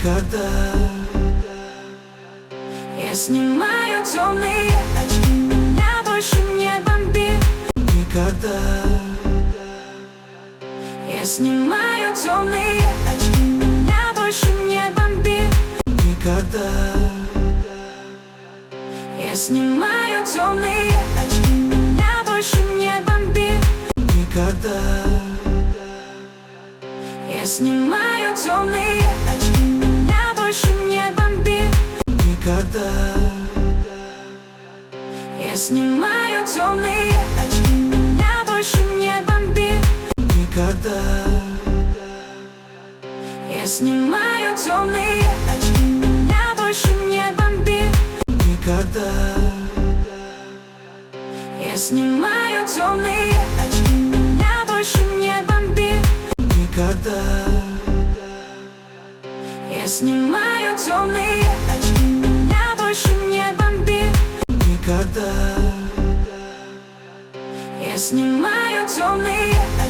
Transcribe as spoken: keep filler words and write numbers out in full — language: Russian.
никогда. Я снимаю темные очки, меня больше не бомбит Никогда. Я снимаю темные очки, меня больше не бомбит Никогда. Я снимаю темные очки, меня больше не бомбит Никогда. Я снимаю темные очки, меня больше не бомбит Никогда. Я снимаю темные очки, меня больше не бомбит Никогда. Я снимаю темные очки, меня больше не бомбит Никогда. Я снимаю темные очки, меня больше не бомбит Никогда. Я снимаю темные очки, меня больше не бомбит Никогда. Я снимаю темные